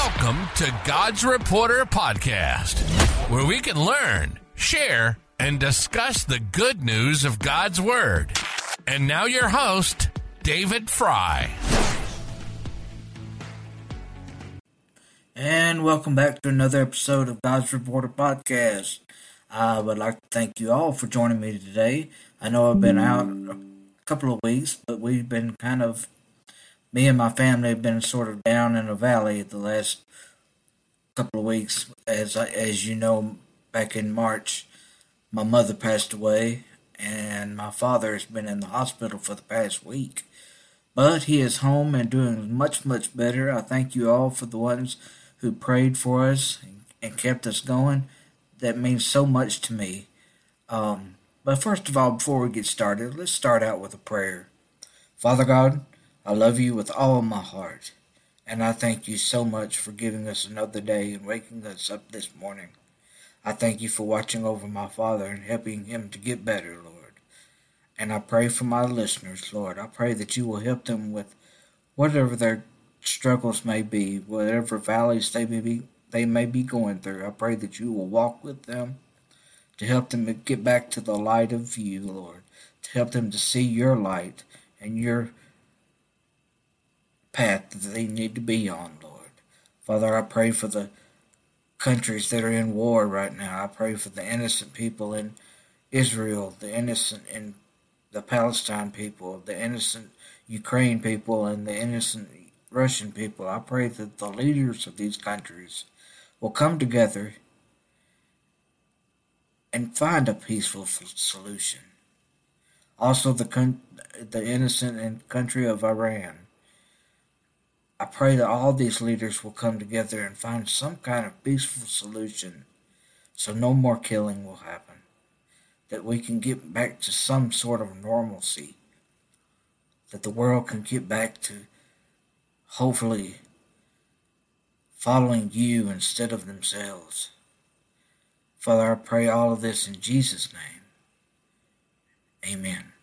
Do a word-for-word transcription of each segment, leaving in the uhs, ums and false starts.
Welcome to God's Reporter Podcast, where we can learn, share, and discuss the good news of God's Word. And now your host, David Fry. And welcome back to another episode of God's Reporter Podcast. I would like to thank you all for joining me today. I know I've been out a couple of weeks, but we've been kind of, me and my family have been sort of down in a valley the last couple of weeks. As I, as you know, back in March, my mother passed away, and my father has been in the hospital for the past week. But he is home and doing much, much better. I thank you all for the ones who prayed for us and kept us going. That means so much to me. Um, but first of all, before we get started, let's start out with a prayer. Father God, I love you with all my heart, and I thank you so much for giving us another day and waking us up this morning. I thank you for watching over my father and helping him to get better, Lord. And I pray for my listeners, Lord. I pray that you will help them with whatever their struggles may be, whatever valleys they may be, they may be going through. I pray that you will walk with them to help them to get back to the light of you, Lord, to help them to see your light and your path that they need to be on, Lord. Father, I pray for the countries that are in war right now. I pray for the innocent people in Israel, the innocent in the Palestine people, the innocent Ukraine people, and the innocent Russian people. I pray that the leaders of these countries will come together and find a peaceful solution. Also, the con- the innocent and country of Iran. I pray that all these leaders will come together and find some kind of peaceful solution so no more killing will happen, that we can get back to some sort of normalcy, that the world can get back to hopefully following you instead of themselves. Father, I pray all of this in Jesus' name. Amen.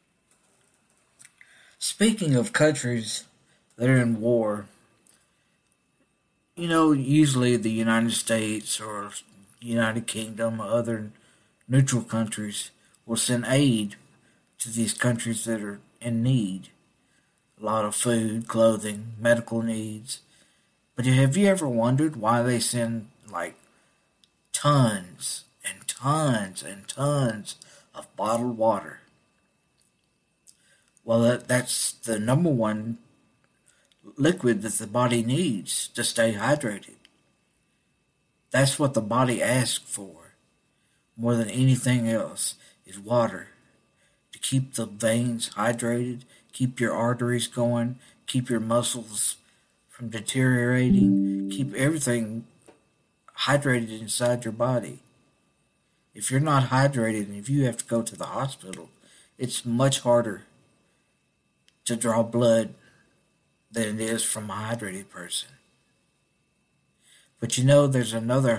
Speaking of countries that are in war, you know, usually the United States or United Kingdom or other neutral countries will send aid to these countries that are in need. A lot of food, clothing, medical needs. But have you ever wondered why they send like tons and tons and tons of bottled water? Well, that, that's the number one liquid that the body needs to stay hydrated. That's what the body asks for more than anything else, is water, to keep the veins hydrated, keep your arteries going, keep your muscles from deteriorating, keep everything hydrated inside your body. If you're not hydrated and if you have to go to the hospital, it's much harder to draw blood than it is from a hydrated person. But you know, there's another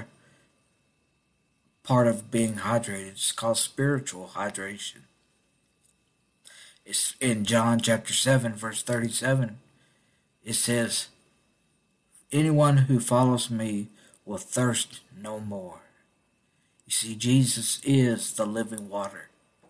part of being hydrated. It's called spiritual hydration. It's in John chapter seven, verse thirty-seven. It says, anyone who follows me will thirst no more. You see, Jesus is the living water.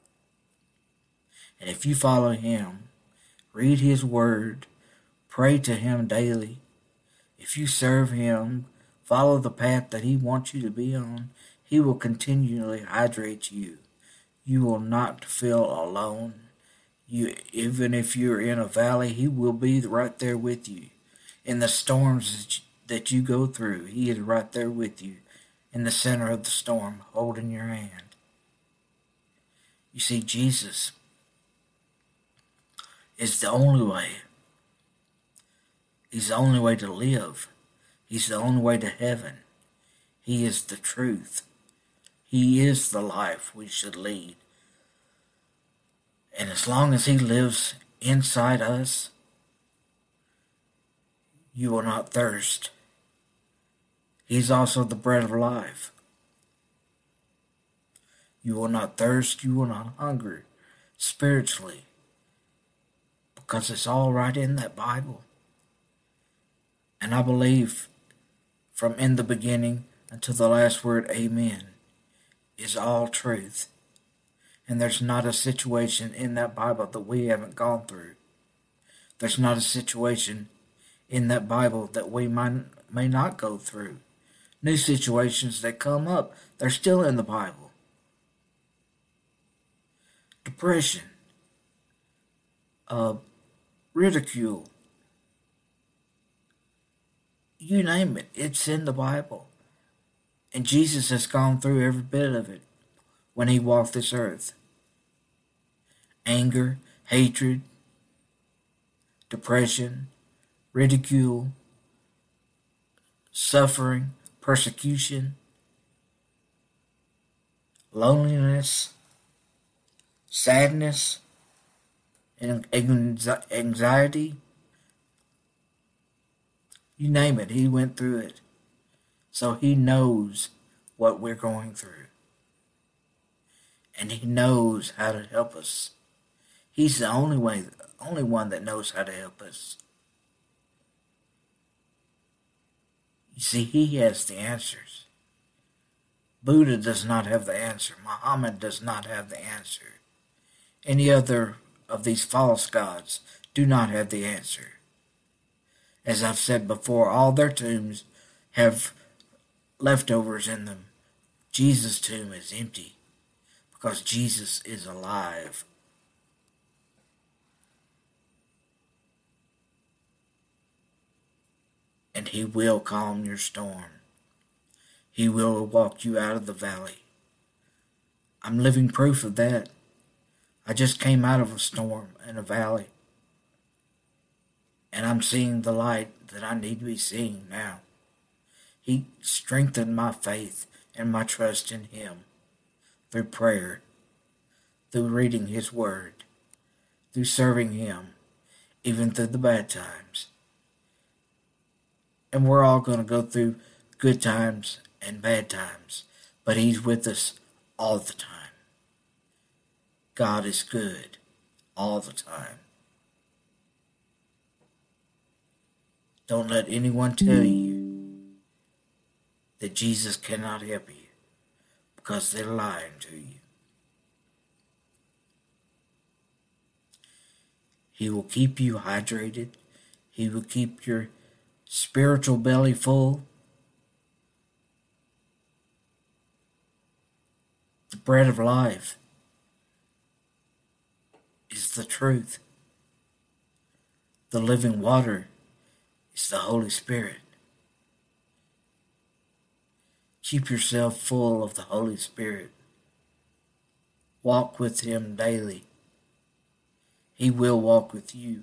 And if you follow him, read his word, pray to him daily, if you serve him, follow the path that he wants you to be on, he will continually hydrate you. You will not feel alone. You, even if you're in a valley, he will be right there with you. In the storms that you go through, he is right there with you, in the center of the storm, holding your hand. You see, Jesus is the only way. He's the only way to live. He's the only way to heaven. He is the truth. He is the life we should lead. And as long as he lives inside us, you will not thirst. He's also the bread of life. You will not thirst, you will not hunger spiritually, because it's all right in that Bible. And I believe from in the beginning until the last word, amen, is all truth. And there's not a situation in that Bible that we haven't gone through. There's not a situation in that Bible that we might, may not go through. New situations that come up, they're still in the Bible. Depression, uh, ridicule, you name it, it's in the Bible. And Jesus has gone through every bit of it when he walked this earth. Anger, hatred, depression, ridicule, suffering, persecution, loneliness, sadness, and anxiety. You name it, he went through it. So he knows what we're going through. And he knows how to help us. He's the only way, only one that knows how to help us. You see, he has the answers. Buddha does not have the answer. Muhammad does not have the answer. Any other of these false gods do not have the answer. As I've said before, all their tombs have leftovers in them. Jesus' tomb is empty because Jesus is alive. And he will calm your storm. He will walk you out of the valley. I'm living proof of that. I just came out of a storm in a valley. And I'm seeing the light that I need to be seeing now. He strengthened my faith and my trust in him through prayer, through reading his word, through serving him, even through the bad times. And we're all going to go through good times and bad times, but he's with us all the time. God is good all the time. Don't let anyone tell you that Jesus cannot help you, because they're lying to you. He will keep you hydrated. He will keep your spiritual belly full. The bread of life is the truth. The living water is the Holy Spirit. Keep yourself full of the Holy Spirit. Walk with him daily. He will walk with you.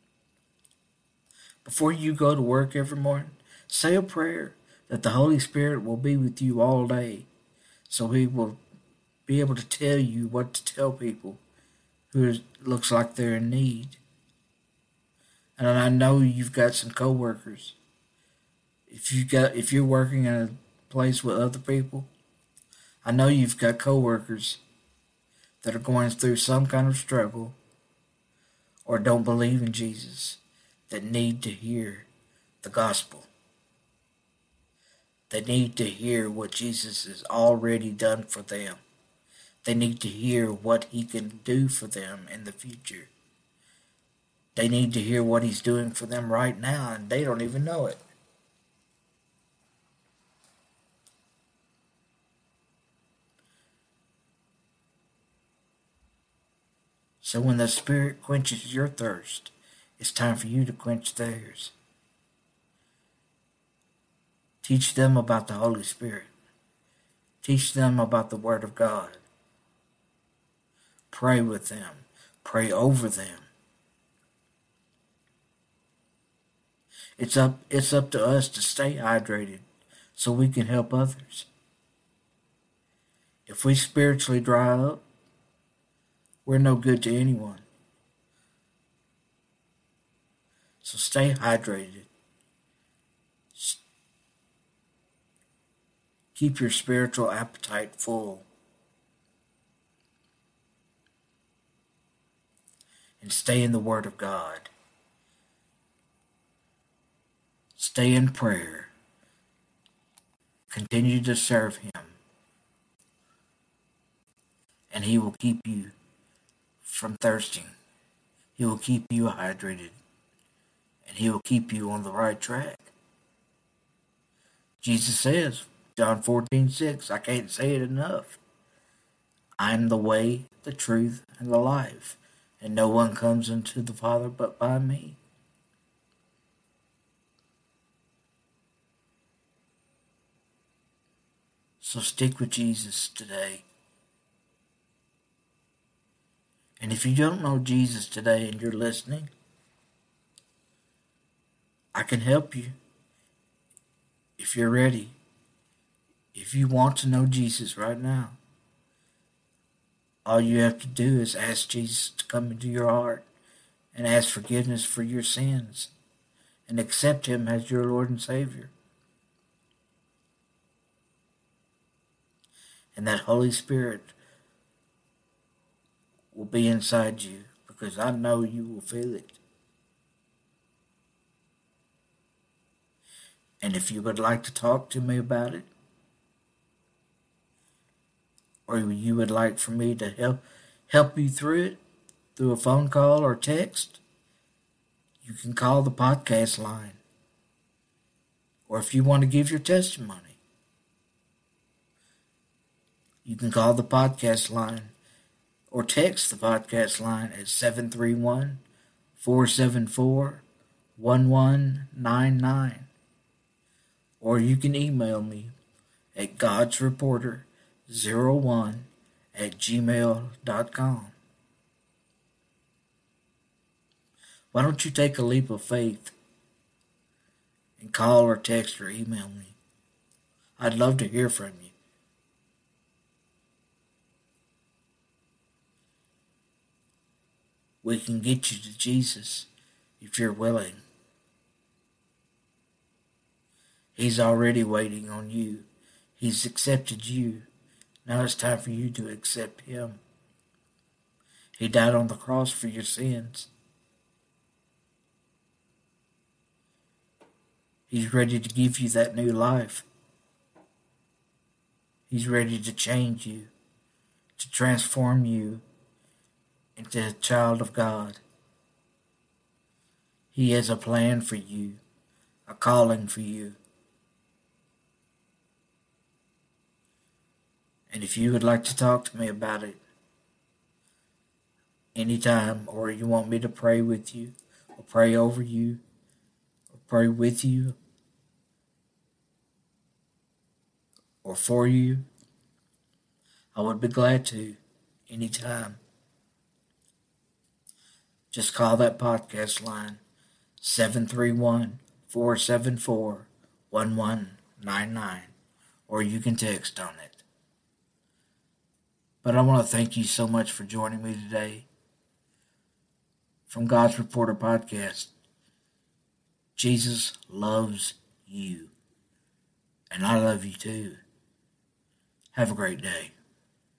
Before you go to work every morning, say a prayer that the Holy Spirit will be with you all day, so he will be able to tell you what to tell people who looks like they're in need. And I know you've got some coworkers. If you got, if you're working in a place with other people, I know you've got coworkers that are going through some kind of struggle or don't believe in Jesus, that need to hear the gospel. They need to hear what Jesus has already done for them. They need to hear what he can do for them in the future. They need to hear what he's doing for them right now, and they don't even know it. So when the Spirit quenches your thirst, it's time for you to quench theirs. Teach them about the Holy Spirit. Teach them about the Word of God. Pray with them. Pray over them. It's up, it's up to us to stay hydrated so we can help others. If we spiritually dry up, we're no good to anyone. So stay hydrated. Keep your spiritual appetite full. And stay in the Word of God. Stay in prayer. Continue to serve Him, and He will keep you from thirsting. He will keep you hydrated, and He will keep you on the right track. Jesus says, John fourteen six, I can't say it enough. I am the way, the truth, and the life, and no one comes unto the Father but by me. So stick with Jesus today. And if you don't know Jesus today and you're listening, I can help you. If you're ready, if you want to know Jesus right now, all you have to do is ask Jesus to come into your heart and ask forgiveness for your sins and accept Him as your Lord and Savior. And that Holy Spirit will be inside you, because I know you will feel it. And if you would like to talk to me about it, or you would like for me to help help you through it through a phone call or text, you can call the podcast line. Or if you want to give your testimony, you can call the podcast line or text the podcast line at seven three one, four seven four, one one nine nine. Or you can email me at godsreporter zero one at gmail dot com. Why don't you take a leap of faith and call or text or email me? I'd love to hear from you. We can get you to Jesus if you're willing. He's already waiting on you. He's accepted you. Now it's time for you to accept Him. He died on the cross for your sins. He's ready to give you that new life. He's ready to change you, to transform you into a child of God. He has a plan for you, a calling for you. And if you would like to talk to me about it anytime, or you want me to pray with you, or pray over you, or pray with you, or for you, I would be glad to anytime. Just call that podcast line, seven three one, four seven four, one one nine nine, or you can text on it. But I want to thank you so much for joining me today from God's Reporter Podcast. Jesus loves you, and I love you too. Have a great day.